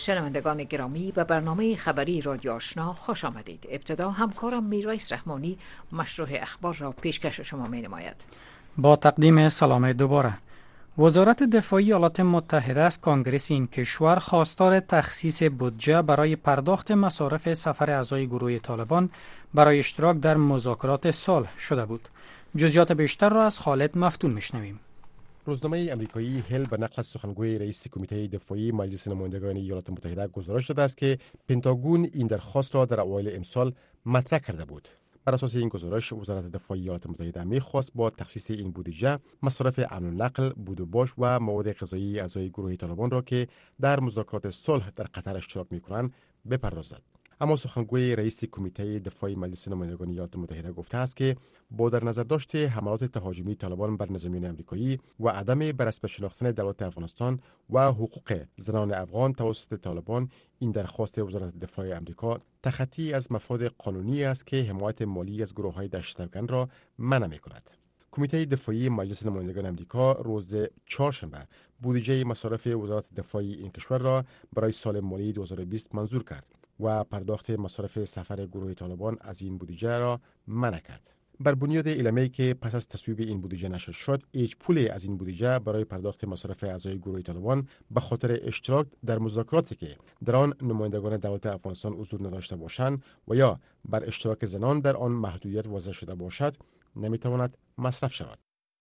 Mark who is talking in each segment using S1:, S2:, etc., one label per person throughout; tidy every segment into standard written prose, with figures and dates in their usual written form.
S1: شنوندگان گرامی به برنامه خبری رادیو آشنا خوش آمدید. ابتدا همکارم میرویس رحمانی مشروع اخبار را پیشکش شما می نماید.
S2: با تقدیم سلام دوباره. وزارت دفاعی ایالات متحده از کنگره این کشور خواستار تخصیص بودجه برای پرداخت مصارف سفر اعضای گروه طالبان برای اشتراک در مذاکرات صلح شده بود. جزئیات بیشتر را از خالد مفتون میشنویم.
S3: روزنامه امریکایی هیل به نقل از سخنگوی رئیس کمیته دفاعی مجلس نمایندگان ایالات متحده گزارش داده است که پنتاگون این درخواست را در اوایل امسال مطرح کرده بود. بر اساس این گزارش وزارت دفاعی ایالات متحده می‌خواست با تخصیص این بودجه مصارف امن و نقل، بود و باش و مواد غذایی اعضای گروه طالبان را که در مذاکرات صلح در قطر اشتراک می‌کنند بپردازد. اما سخنگوی رئیس کمیته دفاعی مجلس نمایندگان ایالات متحده گفته است که با در نظر داشت حملات تهاجمی طالبان بر نظامیان آمریکایی و عدم بررسته شناختن دولت افغانستان و حقوق زنان افغان توسط طالبان، این درخواست وزارت دفاع آمریکا تخطی از مفاد قانونی است که حمایت مالی از گروه‌های دهشت‌افکن را منع می‌کند. کمیته دفاعی مجلس نمایندگان آمریکا روز چهارشنبه بودجه مصارف وزارت دفاعی این کشور را برای سال مالی 2020 منظور کرد و پرداخت مصارف سفر گروه طالبان از این بودجه را منع کرد. بر بنیاد اعلامیه‌ای که پس از تصویب این بودجه نشر شد، هیچ پولی از این بودجه برای پرداخت مصارف اعضای گروه طالبان به خاطر اشتراک در مذاکراتی که در آن نمایندگان دولت افغانستان حضور نداشته باشند و یا بر اشتراک زنان در آن محدودیت وضع شده باشد نمیتواند مصرف شود.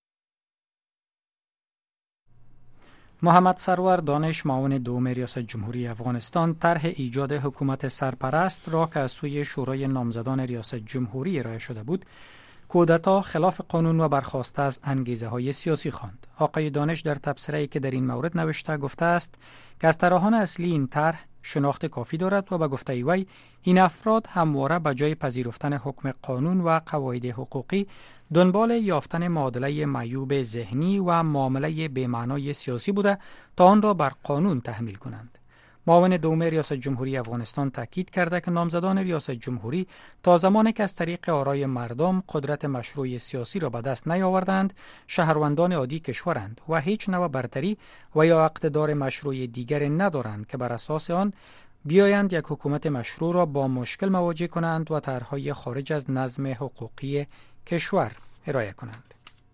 S2: محمد سرور دانش، معاون دوم ریاست جمهوری افغانستان، طرح ایجاد حکومت سرپرست را که از سوی شورای نامزدان ریاست جمهوری ارائه شده بود، کودتا، خلاف قانون و برخاسته از انگیزه‌های سیاسی خواند. آقای دانش در تبصره‌ای که در این مورد نوشته گفته است که از طراحان اصلی این طرح شناخت کافی دارد و به گفته وی این افراد همواره به جای پذیرفتن حکم قانون و قواعد حقوقی دنبال یافتن معادله معیوب ذهنی و معامله بی‌معنای سیاسی بوده تا آن را بر قانون تحمیل کنند. معاون دوم ریاست جمهوری افغانستان تاکید کرده که نامزدان ریاست جمهوری تا زمانی که از طریق آرای مردم قدرت مشروع سیاسی را به دست نیاوردند، شهروندان عادی کشورند و هیچ نوع برتری و یا اقتدار مشروع دیگر ندارند که بر اساس آن بیایند یک حکومت مشروع را با مشکل مواجه کنند و طرح‌های خارج از نظم حقوقی کشور ارائه کنند.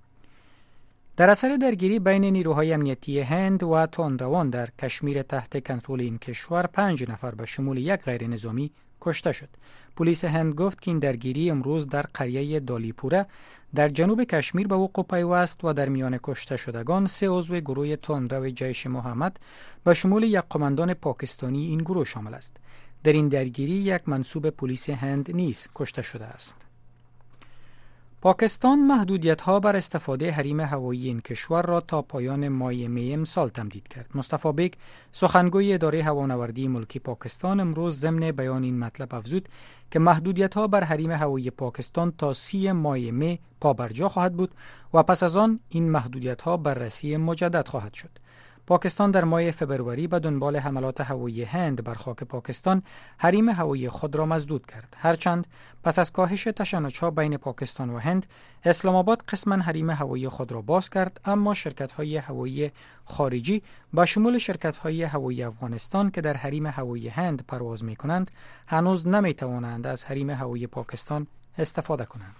S2: در اثر درگیری بین نیروهای امنیتی هند و تندروان در کشمیر تحت کنترل این کشور 5 نفر به شمول یک غیر نظامی کشته شد. پلیس هند گفت که این درگیری امروز در قریه دالیپوره در جنوب کشمیر به وقوع پیوست و در میان کشته شدگان 3 عضو گروه تندرو جیش محمد به شمول یک قماندان پاکستانی این گروه شامل است. در این درگیری یک منصوب پلیس هند نیز کشته شده است. پاکستان محدودیت‌ها بر استفاده حریم هوایی این کشور را تا پایان ماه می امسال تمدید کرد. مصطفی بیگ، سخنگوی اداره هوانوردی ملکی پاکستان، امروز ضمن بیان این مطلب افزود که محدودیت‌ها بر حریم هوایی پاکستان تا 30 ماه می پابرجا خواهد بود و پس از آن این محدودیت‌ها بررسی مجدد خواهد شد. پاکستان در ماه فبروری به دنبال حملات هوایی هند بر خاک پاکستان حریم هوایی خود را مسدود کرد. هرچند پس از کاهش تشنج‌ها بین پاکستان و هند، اسلام آباد قسماً حریم هوایی خود را باز کرد، اما شرکت‌های هوایی خارجی با شمول شرکت‌های هوایی افغانستان که در حریم هوایی هند پرواز می‌کنند، هنوز نمی‌توانند از حریم هوایی پاکستان استفاده کنند.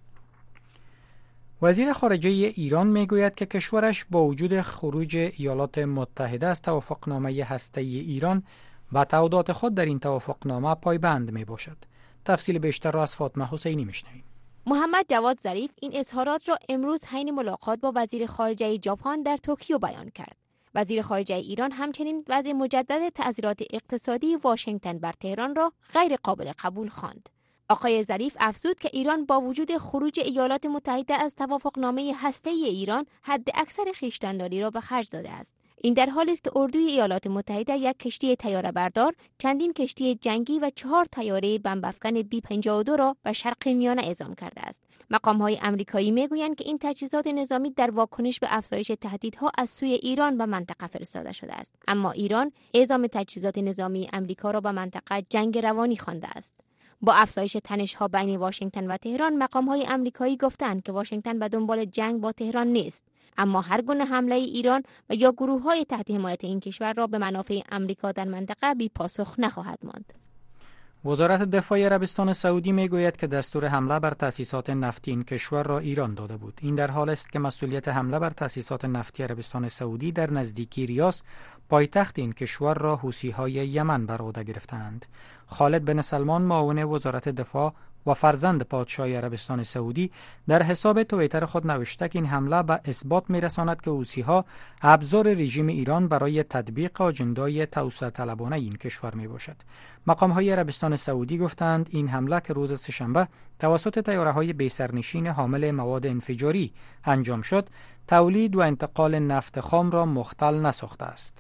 S2: وزیر خارجه ایران میگوید که کشورش با وجود خروج ایالات متحده از توافقنامه هسته‌ای ایران به تعهدات خود در این توافقنامه پایبند می باشد. تفصیل بیشتر را از فاطمه حسینی میشنویم.
S4: محمد جواد ظریف این اظهارات را امروز حین ملاقات با وزیر خارجه ژاپن در توکیو بیان کرد. وزیر خارجه ایران همچنین وضع مجدد تعذیرات اقتصادی واشنگتن بر تهران را غیر قابل قبول خواند. آقای ظریف افزود که ایران با وجود خروج ایالات متحده از توافقنامه هسته‌ای ایران حد اکثر خویشتن‌داری را به خرج داده است. این در حالی است که اردوی ایالات متحده یک کشتی طیاره بردار، چندین کشتی جنگی و 4 طیاره بمب‌افکن B-52 را به شرق میانه اعزام کرده است. مقام‌های آمریکایی میگویند که این تجهیزات نظامی در واکنش به افزایش تهدیدها از سوی ایران به منطقه فرستاده شده است. اما ایران اعزام تجهیزات نظامی آمریکا را به منطقه جنگ روانی خوانده است. با افزایش تنش‌ها بین واشنگتن و تهران، مقام‌های آمریکایی گفتند که واشنگتن به دنبال جنگ با تهران نیست، اما هر گونه حمله ایران و یا گروه‌های تحت حمایت این کشور را به منافع آمریکا در منطقه بی پاسخ نخواهد ماند.
S2: وزارت دفاع عربستان سعودی میگوید که دستور حمله بر تأسیسات نفتی این کشور را ایران داده بود. این در حال است که مسئولیت حمله بر تأسیسات نفتی عربستان سعودی در نزدیکی ریاض، پایتخت این کشور را حوثی‌های یمن بر عهده گرفتند. خالد بن سلمان، معاون وزارت دفاع و فرزند پادشاه عربستان سعودی، در حساب توییتر خود نوشته که این حمله به اثبات می‌رساند که حوثی‌ها ابزار رژیم ایران برای تطبیق آجندای توسعه طلبانه این کشور میباشد. مقام‌های عربستان سعودی گفتند این حمله که روز سه‌شنبه توسط طیاره‌های بی‌سرنشین حامل مواد انفجاری انجام شد، تولید و انتقال نفت خام را مختل نساخته است.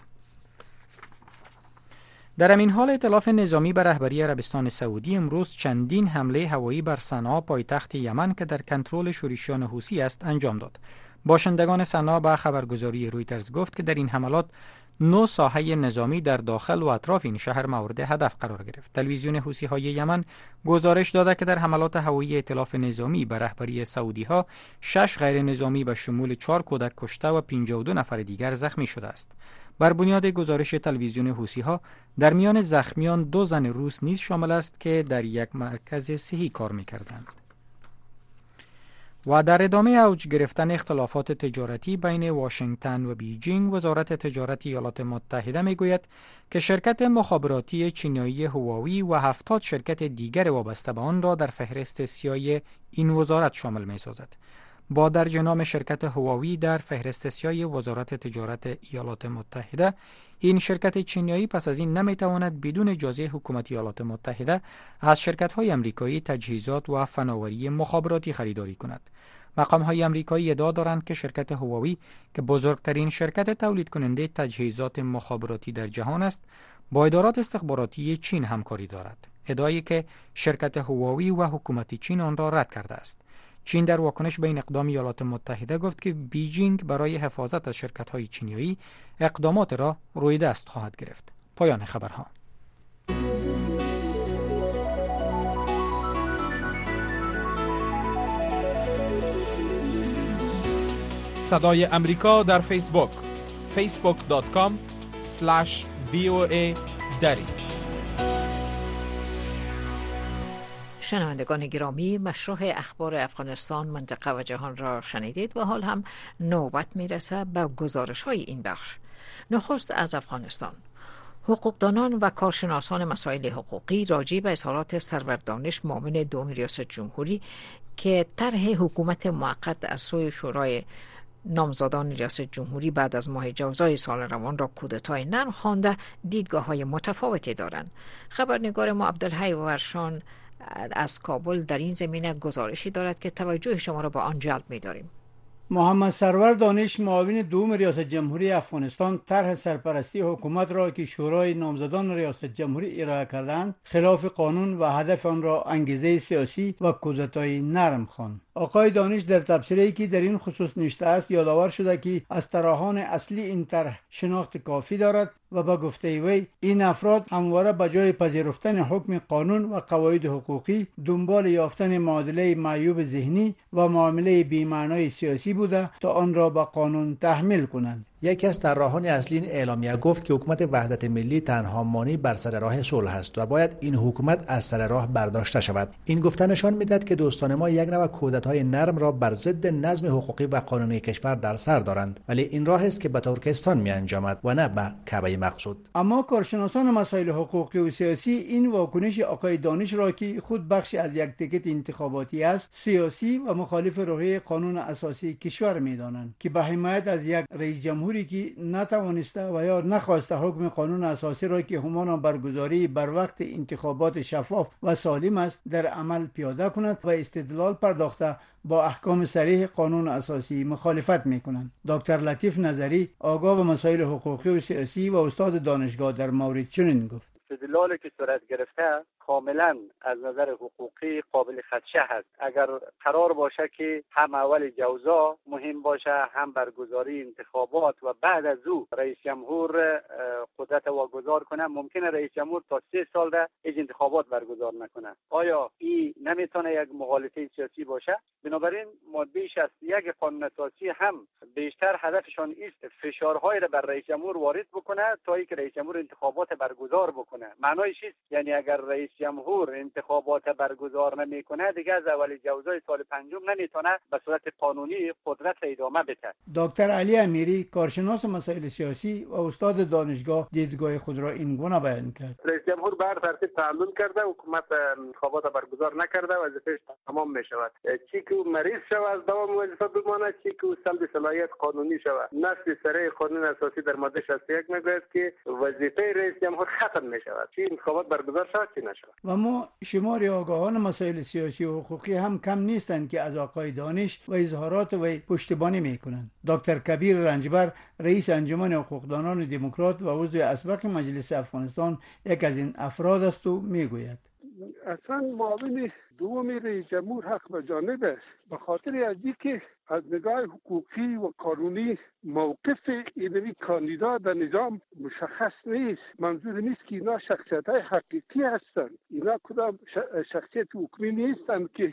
S2: در همین حال ائتلاف نظامی به رهبری عربستان سعودی امروز چندین حمله هوایی بر صنعا، پایتخت یمن که در کنترل شورشیان حوثی است، انجام داد. باشندگان صنعا به خبرگزاری رویترز گفت که در این حملات 9 ساحه نظامی در داخل و اطراف این شهر مورد هدف قرار گرفت. تلویزیون حوثی‌های یمن گزارش داده که در حملات هوایی ائتلاف نظامی به رهبری سعودی‌ها 6 غیر نظامی به شمول 4 کودک کشته و 52 نفر دیگر زخمی شده است. بر بنیاد گزارش تلویزیون حوثی‌ها، در میان زخمیان 2 زن روس نیز شامل است که در یک مرکز صحی کار می‌کردند. و در ادامه اوج گرفتن اختلافات تجارتی بین واشنگتن و بیجینگ، وزارت تجارت ایالات متحده میگوید که شرکت مخابراتی چینی هواوی و 70 شرکت دیگر وابسته به آن را در فهرست سیاه این وزارت شامل می‌سازد. با درج نام شرکت هواوی در فهرست سیاه وزارت تجارت ایالات متحده، این شرکت چینی پس از این نمیتواند بدون اجازه حکومت ایالات متحده از شرکت‌های آمریکایی تجهیزات و فناوری مخابراتی خریداری کند. مقام‌های آمریکایی ادعا دارند که شرکت هواوی که بزرگترین شرکت تولید کننده تجهیزات مخابراتی در جهان است، با ادارات استخباراتی چین همکاری دارد. ادعایی که شرکت هواوی و حکومت چین آن را رد کرده است. چین در واکنش به این اقدام ایالات متحده گفت که بیجینگ برای حفاظت از شرکت‌های چینی اقدامات را روی دست خواهد گرفت. پایان خبرها.
S5: صدای امریکا در فیسبوک facebook.com/VOA دری.
S1: شنوندگان گرامی، مشروع اخبار افغانستان، منطقه و جهان را شنیدید و حال هم نوبت میرسه به گزارش های این بخش. نخست از افغانستان. حقوقدانان و کارشناسان مسائل حقوقی راجع به اظهارات سرور دانش، معاون دوم ریاست جمهوری که طرح حکومت موقت از سوی شورای نامزدان ریاست جمهوری بعد از ماه جوزای سال روان را کودتای نرم خوانده، دیدگاه‌های متفاوتی دارند. خبرنگار ما عبدالحی ورشان از کابل در این زمینه گزارشی دارد که توجه شما را به آن جلب می‌داریم.
S6: محمد سرور دانش، معاون دوم ریاست جمهوری افغانستان، طرح سرپرستی حکومت را که شورای نامزدان ریاست جمهوری ارائه کردند خلاف قانون و هدف آن را انگیزه سیاسی و کودتای نرم خواند. آقای دانش در تبصره‌ای که در این خصوص نوشته است یادآور شده که از طراحان اصلی این طرح شناخت کافی دارد و به گفته وی این افراد همواره به جای پذیرفتن حکم قانون و قواعد حقوقی دنبال یافتن معادله معیوب ذهنی و معامله بی‌معنای سیاسی بوده تا آن را به قانون تحمیل کنند.
S7: یکی از طراحان اصلی این اعلامیه گفت که حکومت وحدت ملی تنها مانع بر سر راه صلح است و باید این حکومت از سر راه برداشته شود. این گفته نشان می‌دهد که دوستان ما یک نوع کودتای نرم را بر ضد نظم حقوقی و قانونی کشور در سر دارند، ولی این راه است که به ترکستان می‌انجامد و نه به کعبه مقصود.
S6: اما کارشناسان مسائل حقوقی و سیاسی این واکنش آقای دانش را که خود بخشی از یک تیکت انتخاباتی است، سیاسی و مخالف روحیه قانون اساسی کشور می‌دانند که به حمایت از یک رئیس جمهوری که نتوانسته و یا نخواسته حکم قانون اساسی را که همان برگزاری بر وقت انتخابات شفاف و سالم است در عمل پیاده کند و استدلال پرداخته با احکام صریح قانون اساسی مخالفت میکنند. دکتر لطیف نظری، آگاه به مسائل حقوقی و سیاسی و استاد دانشگاه، در مورد چنین گفت:
S8: استدلالی که صورت گرفته کاملا از نظر حقوقی قابل خدشه هست. اگر قرار باشه که هم اول جوزا مهم باشه، هم برگزاری انتخابات و بعد از او رئیس جمهور قدرت واگذار کنه، ممکنه رئیس جمهور تا 3 سال ده هیچ انتخابات برگزار نکنه. آیا این نمیتونه یک مغالطه سیاسی باشه؟ بنابراین بیش از یک قانون اساسی هم بیشتر هدفشان است فشارهای را بر رئیس جمهور وارد بکنه تا اینکه رئیس جمهور انتخابات برگزار بکنه. معنایش است یعنی اگر رئیس جمهور انتخابات برگزار نمیکنه دیگه از اول جوزای سال پنجم نمیتونه به صورت قانونی قدرت ادامه بده.
S6: دکتر علی امیری کارشناس مسائل سیاسی و استاد دانشگاه دیدگاه خود را این گونه بیان کرد.
S9: رئیس جمهور بر ترتیب تعلل کرده، حکومت انتخابات برگزار نکرده، وظیفه‌اش تمام میشود. چی که مریض شود از دوام وظیفه بماند، چی که سلب صلاحیت قانونی شود. نص صریح قانون اساسی در ماده 61 میگوید که وظیفه رئیس جمهور ختم میشود، چی انتخابات برگزار شود چی نشود.
S6: و ما شمار آگاهان مسائل سیاسی و حقوقی هم کم نیستند که از آقای دانش و اظهارات وی پشتیبانی میکنند. دکتر کبیر رنجبر رئیس انجمن حقوقدانان دموکرات و عضو اسبق مجلس افغانستان یک از این افراد است و میگوید
S10: اصلا معاون دوم رئیس جمهور حق به جانب است، به خاطر از اینکه از نگاه حقوقی و قانونی موقف این کاندیدا در نظام مشخص نیست. منظور نیست که اینا شخصیت های حقیقی هستند، اینا کدام شخصیت حکومی نیستند که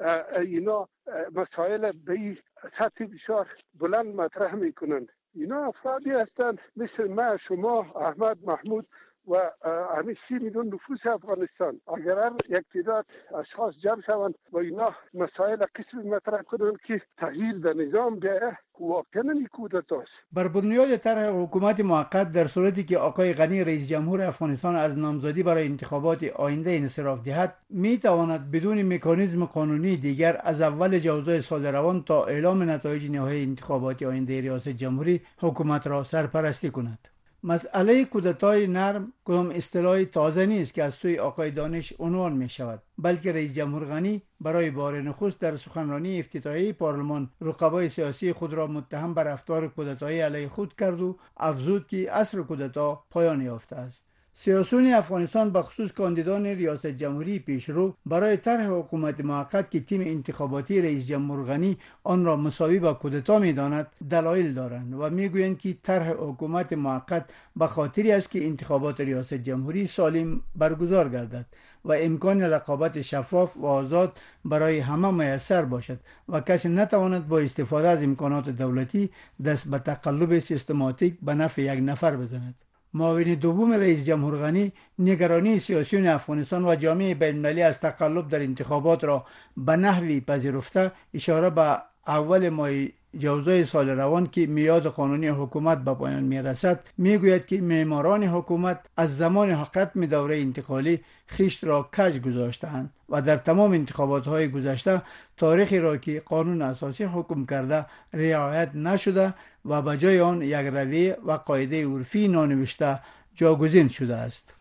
S10: اینا مسائل به سطح بسیار بلند مطرح میکنند. اینا افرادی هستند مثل ما، شما، احمد، محمود و همین 30 میلیون نفوس افغانستان. اگر یک تعداد اشخاص جمع شوند و اینا مسائل قسمی مطرح کنند که تغییر در نظام بیاید، واقعا این کودتاست.
S6: بر بنیاد طرح حکومت موقت در صورتی که آقای غنی رئیس جمهور افغانستان از نامزدی برای انتخابات آینده انصراف دهد، می تواند بدون مکانیزم قانونی دیگر از اول جوزای سال روان تا اعلام نتایج نهایی انتخابات آینده ریاست جمهوری حکومت را سرپرستی کند. مسئله کودتای نرم کدام اصطلاح تازه نیست که از سوی آقای دانش عنوان می شود، بلکه رئیس جمهور غنی برای بار نخست در سخنرانی افتتاحیه پارلمان رقبای سیاسی خود را متهم بر رفتار کودتایی علیه خود کرد و افزود که عصر کودتا پایان یافته است. سیاسیون افغانستان به خصوص کاندیدان ریاست جمهوری پیشرو برای طرح حکومت موقت که تیم انتخاباتی رئیس جمهور غنی آن را مساوی با کودتا می‌داند دلایل دارند و میگویند که طرح حکومت موقت به خاطری است که انتخابات ریاست جمهوری سالم برگزار گردد و امکان رقابت شفاف و آزاد برای همه میسر باشد و کسی نتواند با استفاده از امکانات دولتی دست به تقلب سیستماتیک به نفع یک نفر بزند. معاون دوم رئیس جمهور غنی نگرانی سیاسیون افغانستان و جامعه بین‌المللی از تقلب در انتخابات را به نحوی پذیرفته اشاره به اول ماه جوزای سال روان که میاد قانونی حکومت به پایان میرسد میگوید که معماران حکومت از زمان ختم دوره انتقالی خشت را کج گذاشتند و در تمام انتخابات های گذشته تاریخی را که قانون اساسی حکم کرده رعایت نشده و به جای آن یک رویه و قاعده عرفی نانوشته جاگزین شده است.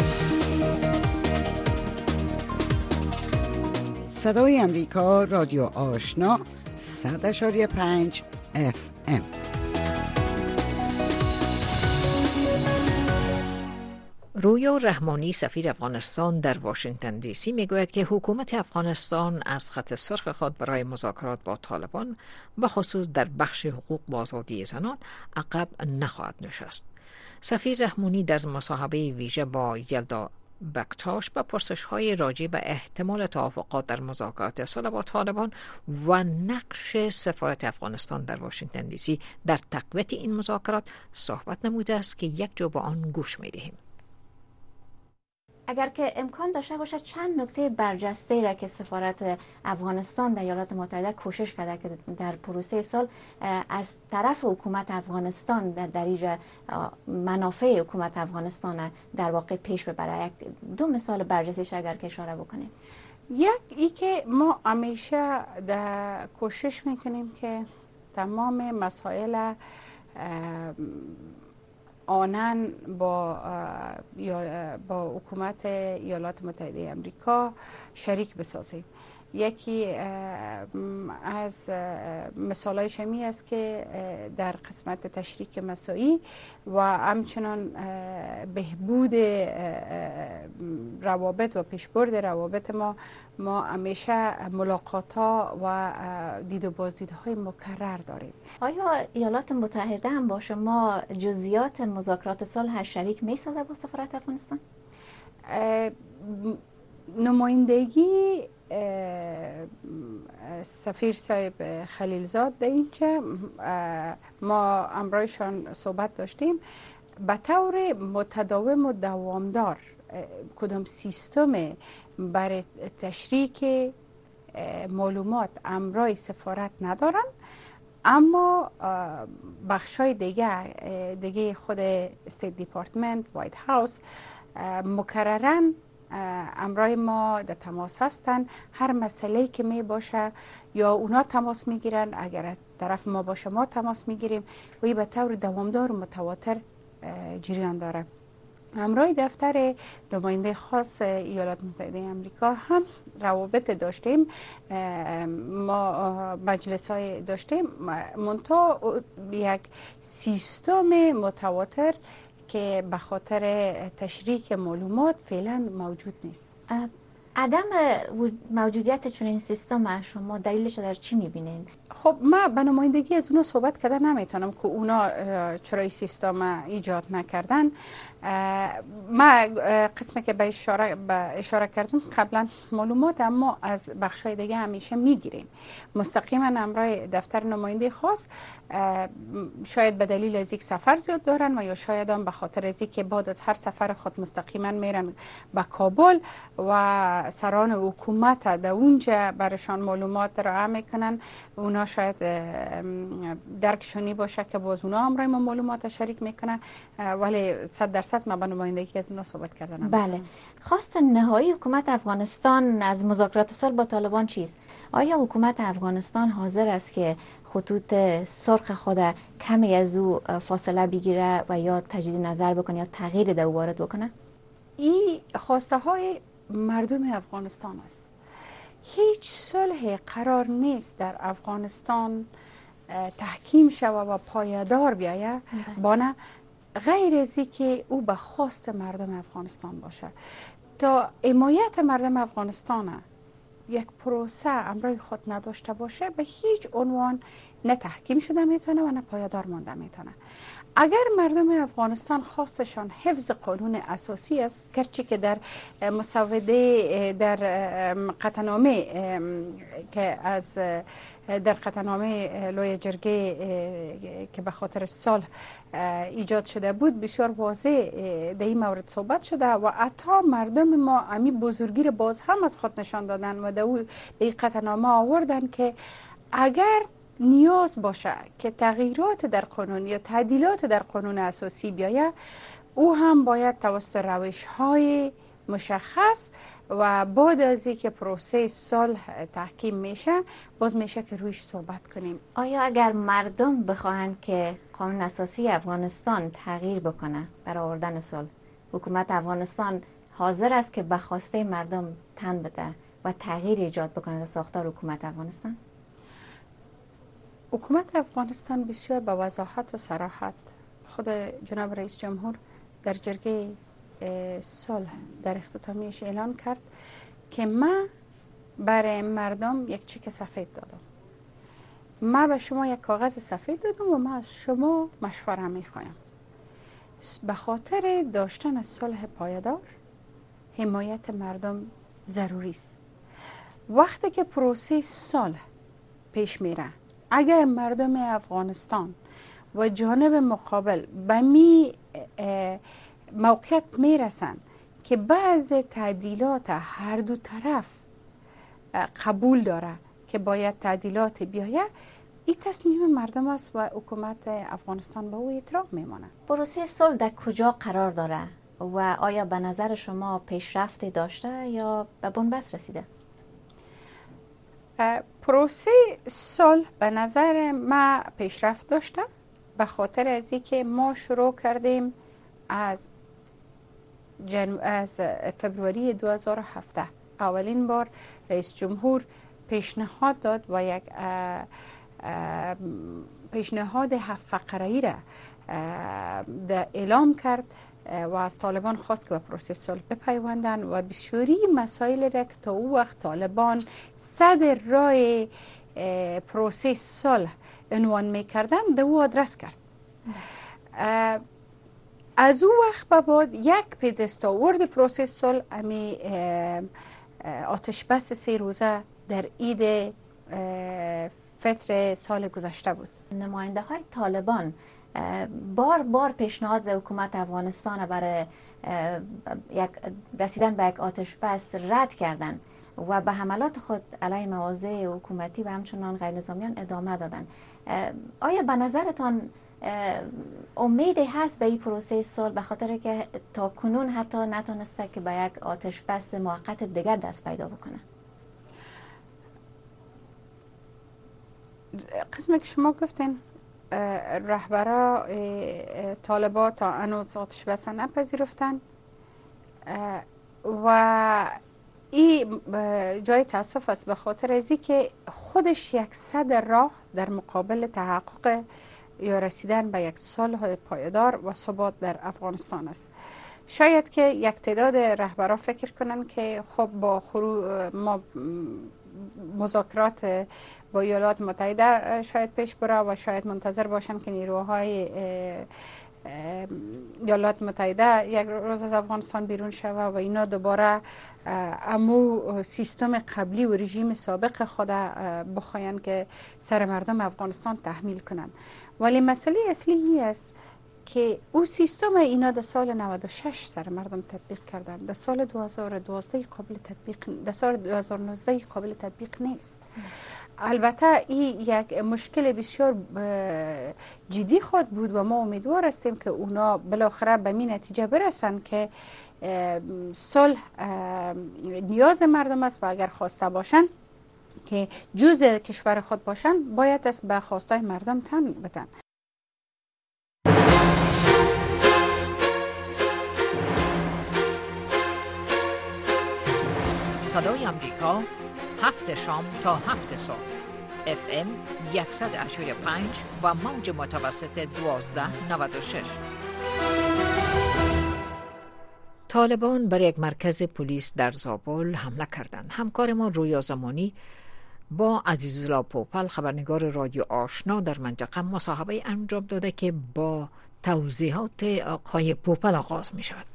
S11: صدای امریکا، رادیو آشنا، 100.5 FM.
S1: رویا رحمانی سفیر افغانستان در واشنگتن دی سی میگوید که حکومت افغانستان از خط سرخ خود برای مذاکرات با طالبان به خصوص در بخش حقوق و آزادی زنان عقب نخواهد نشست. سفیر رحمانی در مصاحبه ویژه با یلدا بکتاش به پرسش‌های راجع به احتمال توافقات در مذاکرات صلح با طالبان و نقش سفارت افغانستان در واشنگتن دی سی در تقویت این مذاکرات صحبت نموده است که یک جو به آن گوش می‌دهیم.
S12: اگر که امکان داشته باشد چند نکته برجسته را که سفارت افغانستان در ایالات متحده کوشش کرده که در پروسه سال از طرف حکومت افغانستان در اینجا منافع حکومت افغانستان در واقع پیش ببره، دو مثال برجسته‌اش اگر که اشاره بکنیم.
S13: یک ای که ما همیشه کوشش میکنیم که تمام مسائل آنن با حکومت ایالات متحده امریکا شریک بسازیم. یکی از مثالای شمی است که در قسمت تشریک مساعی و همچنان بهبود روابط و پیشبرد روابط ما همیشه ملاقات ها و دید و بازدیدهای مکرر داریم.
S12: آیا ایالات متحده هم با شما جزئیات مذاکرات صلح شریک می سازه با سفارت افغانستان؟
S13: نمایندگی سفیر صاحب خلیلزاد در اینجا ما امرایشان صحبت داشتیم به طور متداوم و دوامدار کدام سیستم برای تشریک معلومات امرای سفارت ندارن، اما بخشای دیگه خود استیت دیپارتمنت، وایت هاوس مکرراً امرای ما در تماس هستن. هر مسئله‌ای که می باشه یا اونا تماس میگیرن، اگر از طرف ما باشه ما تماس میگیریم و به طور دوامدار و متواتر جریان داره. امرای دفتر نماینده خاص ایالات متحده آمریکا هم روابط داشتیم، ما مجلس های داشتیم، منتها یک سیستم متواتر که به خاطر تشریک معلومات فعلا موجود نیست.
S12: عدم موجودیت چنین سیستم شما دلیلش در چی میبینین؟
S13: خب ما به نمایندگی از اونا صحبت کردن نمیتونم که اونا چرا این سیستم ایجاد نکردن. ما قسمی که به اشاره کردم قبلا معلومات اما از بخشای دیگه همیشه میگیریم مستقیما امرای دفتر نماینده خاص، شاید به دلیل از یک سفر زیاد دارن و یا شاید هم به خاطر از که بعد از هر سفر خود مستقیما میرن به کابل و سران حکومت در اونجا برشان معلومات را میکنن. اونا شاید درکشانی باشه که باز اونا امرای ما معلومات شریک میکنن، ولی 100% ما با نمایندگی از اونا صحبت کردن.
S12: بله. خواست نهایی حکومت افغانستان از مذاکرات صلح با طالبان چیست؟ آیا حکومت افغانستان حاضر است که خطوط سرخ خود کمی از او فاصله بگیره و یا تجدید نظر بکنه یا تغییر در او وارد بکنه؟
S13: این خواسته های مردم افغانستان است. هیچ صلح قرار نیست در افغانستان تحکیم شود و پایدار بیاید با نه غیر از که او به خواست مردم افغانستان باشه. تا حمایت مردم افغانستان یک پروسه امرای خود نداشته باشه به هیچ عنوان نه تحکیم شده میتونه و نه پایدار مانده میتونه. اگر مردم افغانستان خواستشان حفظ قانون اساسی است، گرچه که در مسوده در قطعنامه که از در قطعنامه لوی جرگه که به خاطر صلح ایجاد شده بود بسیار واضح در این مورد صحبت شده و حتی مردم ما امی بزرگی باز هم از خود نشان دادن و در این قطعنامه آوردن که اگر نیاز باشه که تغییرات در قانون یا تعدیلات در قانون اساسی بیاید، او هم باید توسط روش‌های مشخص و بعد از اینکه پروسه صلح تحکیم میشه باز میشه که رویش صحبت کنیم.
S12: آیا اگر مردم بخواهند که قانون اساسی افغانستان تغییر بکنه برای آوردن صلح، حکومت افغانستان حاضر است که به خواسته مردم تن بده و تغییر ایجاد بکنه در ساختار حکومت افغانستان؟
S13: حکومت افغانستان بسیار با وضاحت و صراحت خود جناب رئیس جمهور در جرگه صلح در اختتامیش اعلان کرد که ما برای مردم یک چک سفید دادم. ما به شما یک کاغذ سفید دادم و ما از شما مشوره میخوایم. به خاطر داشتن صلح پایدار حمایت مردم ضروری است. وقتی که پروسه صلح پیش میره، اگر مردم افغانستان و جانب مقابل به می موقعیت میرسن که بعض تعدیلات هر دو طرف قبول داره که باید تعدیلات بیاید، این تصمیم مردم است و حکومت افغانستان به او احترام میمانه.
S12: پروسه صلح در کجا قرار داره و آیا به نظر شما پیشرفت داشته یا به بنبست رسیده؟
S13: پروسه صلح به نظر ما پیشرفت داشته به خاطر از اینکه ما شروع کردیم از فبروری 2017 اولین بار رئیس جمهور پیشنهاد داد و یک پیشنهاد 7 فقره‌ای را اعلام کرد و از طالبان خواست که به پروسه صلح بپیوندند و بسیاری مسائل را که تا او وقت طالبان صدر راه پروسه صلح عنوان میکردن به او آدرس کرد. از او وقت به بعد یک پدستاورد پروسه صلح امی آتش بس 3 روزه در عید فطر سال گذشته بود.
S12: نماینده های طالبان بار بار پیشنهاد حکومت افغانستان برای رسیدن به یک آتش بس رد کردند و به حملات خود علیه مواضع حکومتی و همچنان غیر نظامیان ادامه دادند. آیا به نظرتان امیدی هست به این پروسه صلح، به خاطر که تا کنون حتی نتونسته که به یک آتش بس موقت دیگر دست پیدا بکنه؟
S13: قسمی که شما گفتین رهبرا طالبان تا هنوز آتش بس نپذیرفتن و این جای تاسف است، به خاطر ازی که خودش یک صد راه در مقابل تحقق یا رسیدن به یک صلح پایدار و ثبات در افغانستان است. شاید که یک تعداد رهبران فکر کنن که خب با ما مذاکرات با ایالات متحده شاید پیش بره و شاید منتظر باشن که نیروهای ایالات متحده یک روز از افغانستان بیرون شوه و اینا دوباره امو سیستم قبلی و رژیم سابق خود بخواین که سر مردم افغانستان تحمیل کنن. ولی مسئله اصلی این است که او سیستم اینا در سال 96 سر مردم تطبیق کردن، در سال 2012 قابل تطبیق، در سال 2019 قابل تطبیق نیست. البته این یک مشکل بسیار جدی خود بود و ما امیدوار هستیم که اونا بالاخره به این نتیجه برسن که صلح نیاز مردم است و اگر خواسته باشن که جزء کشور خود باشن باید از به خواستای مردم تن بدن.
S1: صدای امریکا 7 شام تا 7 صبح FM 185 و موج متوسط 1296. طالبان بر یک مرکز پلیس در زابل حمله کردند. همکار ما رویا زمانی با عزیزالله پوپل خبرنگار رادیو آشنا در منطقه مصاحبه انجام داده که با توضیحات آقای پوپل آغاز می شود.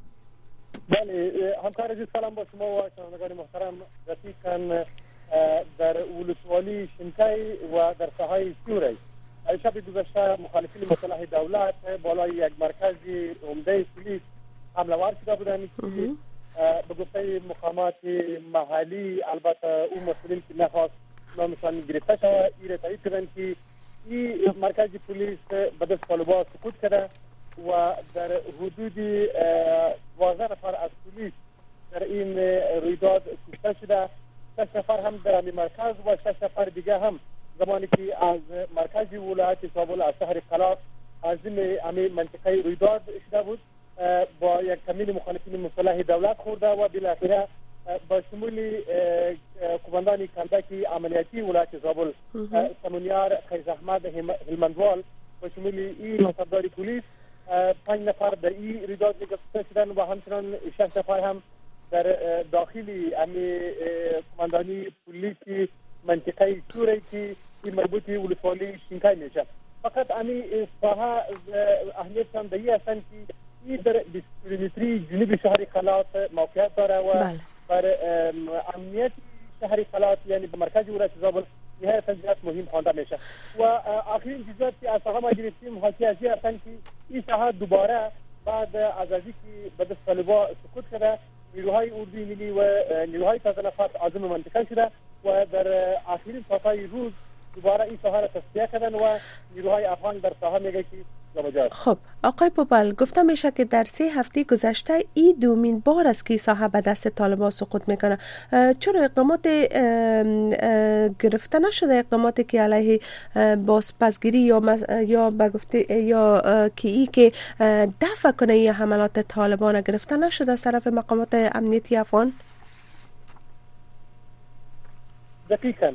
S14: بله همکار عزیز، سلام با شما و شنوندگان محترم. رفیقان در ولسوالی شنکای و در ساحه سیوری شب گذشته مخالفین مسلح دولت بالای یک مرکز عمده پلیس حمله ور شده بودند که به گفته مقامات محلی البته اون مسئولین که نخواست نامشان گرفته شود این تایید کردند که این مرکز پلیس به دست طالبان سقوط کرده و در حدود 12 نفر از پلیس در این رویداد کشته شده. 6 نفر هم در این مرکز و 6 نفر دیگه هم زمانی که از مرکز ولایت زابل از شهر قلات از این منطقه رویداد شده بود با یک کمیل مخالفین مسلح دولت خورده و بالاخره با شمول قماندان کندک عملیاتی ولایت زابل سمونیار قیس احمد هلمندوال با شمول این منصبدار پلیس 5 نفر در این رویداد گرفته شدن و همچنان 6 نفر هم در داخل قماندانی پلیس منطقه سوری که این مربوط ولسوالی شنکای میشه. فقط این ساحه اهمیت هم در این هستند که این در 20 کیلومتری جنوب شهر قلات موقعیت داره و بر امنیت شهر قلات یعنی به مرکز ولایت زابل نهایت جهت مهم خوانده میشه. و آخرین جزئیات که از ساحه ما گرفتیم حاکی از این هستند که این ساحه دوباره بعد از ازی که به دست طالبان سقوط کرده نیروهای اردوی ملی و نیروهای تازه نفس عازم منطقه شده و در آخرین ساعت‌های روز دوباره این ساحه را تصفیه کردن و نیروهای افغان در ساحه میگه که
S15: خب آقای پوپل، گفته میشه که در 3 هفته گذشته این دومین بار است که ساحه به دست طالبان سقوط میکنه. چرا اقدامات گرفته نشده، اقداماتی که علیه بازپسگیری یا به گفته یا که دفع کنه این حملات طالبان گرفته نشده از طرف مقامات امنیتی افغان؟
S14: دقیقاً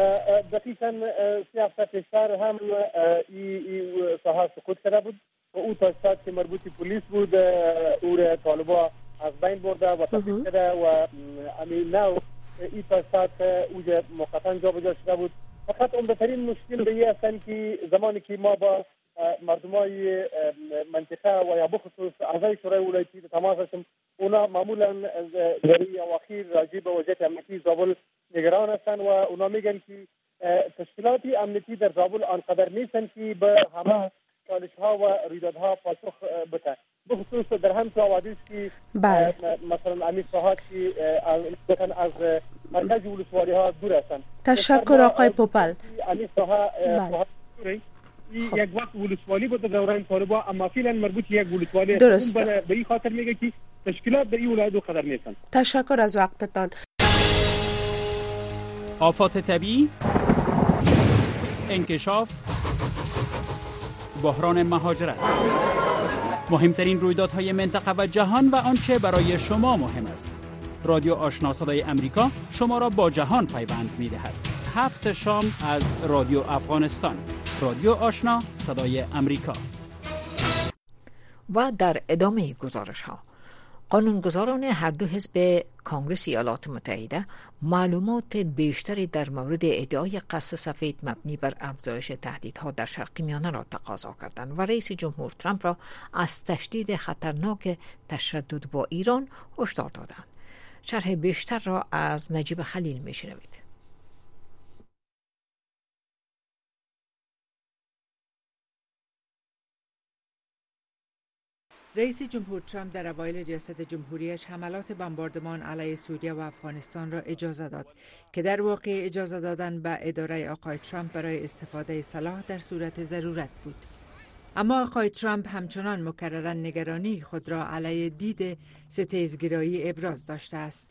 S14: سه هفته پیشتر هم این ساحه سقوط کرده بود و او تاسیسات که مربوط پلیس بود او را طالبا از بین برده و تفکیک کرده و امین نو این تاسیسات اوجه موقتا جابجا شده بود. فقط عمدترین مشکل به این هستند که زمانی که ما با مردمای منطقه و یا بخصوص اعضای شورای ولایتی تماس هستیم، اونا معمولا در اواخر راجع به وضعیت امنیتی زابل نگران هستند و اونا میگن که تشکیلات امنیتی در زابل آنقدر نیستند که به همه چالش‌ها و رویدادها پاسخ بده. بخصوص در همین حوادث که مثلا امیر صاحب که از مرکز ولسوالی‌ها دور هستند.
S15: تشکر آقای پوپل.
S14: امیر صاحب یک وقت ولسوالی بود دوران طالبا، اما فعلا مربوط یک ولسوالی
S15: درست.
S14: به این خاطر میگه که تشکیلات در این ولایت قدر نیستند.
S15: تشکر از وقتتان.
S5: آفات طبیعی، انکشاف، بحران مهاجرت، مهمترین رویدادهای منطقه و جهان و آنچه برای شما مهم است. رادیو آشنا صدای امریکا شما را با جهان پیوند می‌دهد. 7 شام از رادیو افغانستان. رادیو آشنا صدای امریکا.
S1: و در ادامه گزارش ها، قانونگذاران هر دو حزب کنگره ایالات متحده معلومات بیشتری در مورد ادعای قرص سفید مبنی بر افزایش تهدیدها در شرق میانه را تقاضا کردند و رئیس جمهور ترامپ را از تشدید خطرناک تشدد با ایران هشدار دادند. شرح بیشتر را از نجیب خلیل میشنوید.
S16: رئیس جمهور ترامپ در اوایل ریاست جمهوریش حملات بمباردمان علیه سوریه و افغانستان را اجازه داد که در واقع اجازه دادن به اداره آقای ترامپ برای استفاده سلاح در صورت ضرورت بود. اما آقای ترامپ همچنان مکرراً نگرانی خود را علیه دید ستیزگرایی ابراز داشته است.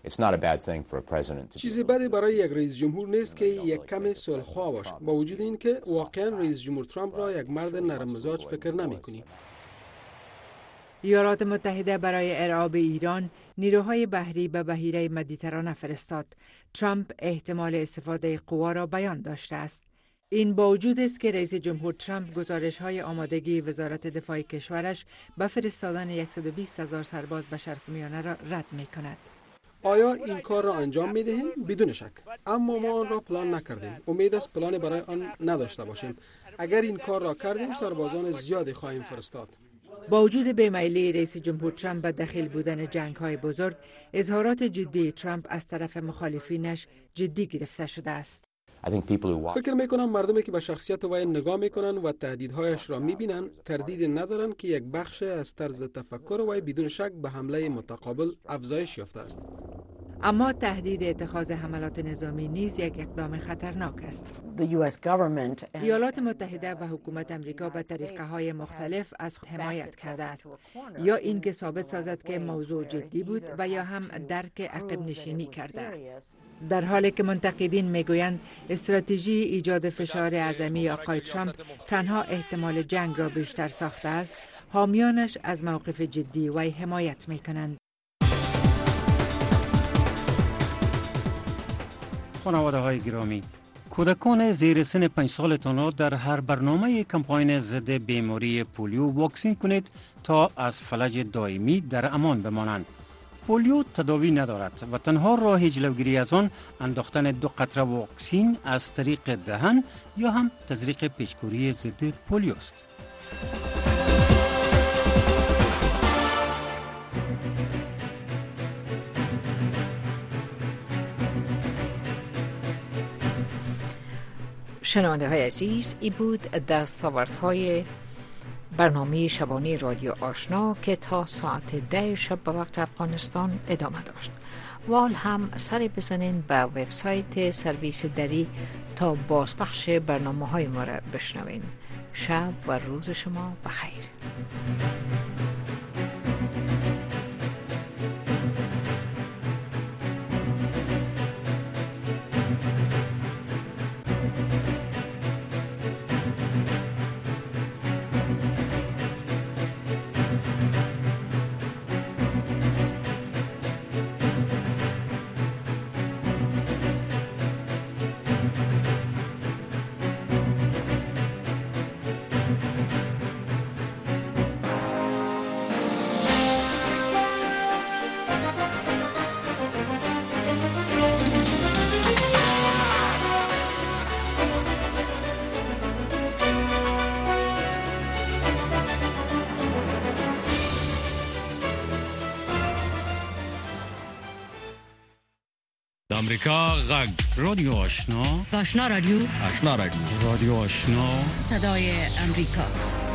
S17: چیزی بدی برای یک رئیس جمهور نیست که یک کم صلح‌خواه باشد، با وجود اینکه واقعاً رئیس جمهور ترامپ را یک مرد نرم مزاج فکر نمی‌کنیم.
S16: ایالات متحده برای ارعاب ایران نیروهای بحری به بحیره مدیترانه فرستاد. ترامپ احتمال استفاده قوا را بیان داشته است. این با وجود است که رئیس جمهور ترامپ گزارش‌های آمادگی وزارت دفاع کشورش به فرستادن 120,000 سرباز به شرق میانه را رد می‌کند.
S17: آیا این کار را انجام می‌دهیم؟ بدون شک. اما ما آن را پلان نکردیم. امید است پلانی برای آن نداشته باشیم. اگر این کار را کردیم سربازان زیادی خواهیم فرستاد.
S16: با وجود بیمیلی رئیس جمهور ترامپ به دخیل بودن جنگ‌های بزرگ، اظهارات جدی ترامپ از طرف مخالفینش جدی گرفته شده است.
S17: فکر میکنم مردمی که به شخصیت وی نگاه میکنن و تهدیدهایش را میبینن تردید ندارن که یک بخش از طرز تفکر وی بدون شک به حمله متقابل افزایش یافته است.
S16: اما تهدید اتخاذ حملات نظامی نیز یک اقدام خطرناک است. ایالات متحده و حکومت امریکا به طریقه‌های مختلف از حمایت کرده است، یا اینکه ثابت سازد که موضوع جدی بود و یا هم درک عقب نشینی کرده. در حالی که منتقدین میگویند استراتژی ایجاد فشار اعظمی آقای ترامپ تنها احتمال جنگ را بیشتر ساخته است، حامیانش از موقف جدی وی حمایت میکنند.
S18: خانواده های گرامی، کودکان زیر سن 5 سالتان را در هر برنامه کمپاین ضد بیماری پولیو واکسین کنید تا از فلج دائمی در امان بمانند. پولیو تداوی ندارد و تنها راه جلوگیری از آن انداختن 2 قطره واکسین از طریق دهن یا هم تزریق پیچکوری ضد پولیو است.
S1: شنونده های عزیز، ای بود دستاوردهای برنامه شبانه رادیو آشنا که تا ساعت 10 شب به وقت افغانستان ادامه داشت. وال هم سر بزنین به وبسایت سرویس دری تا بازپخش برنامه های ما را بشنوین. شب و روز شما بخیر.
S18: امریکا غږ رادیو آشنا
S19: آشنا رادیو
S18: رادیو آشنا
S19: صدای امریکا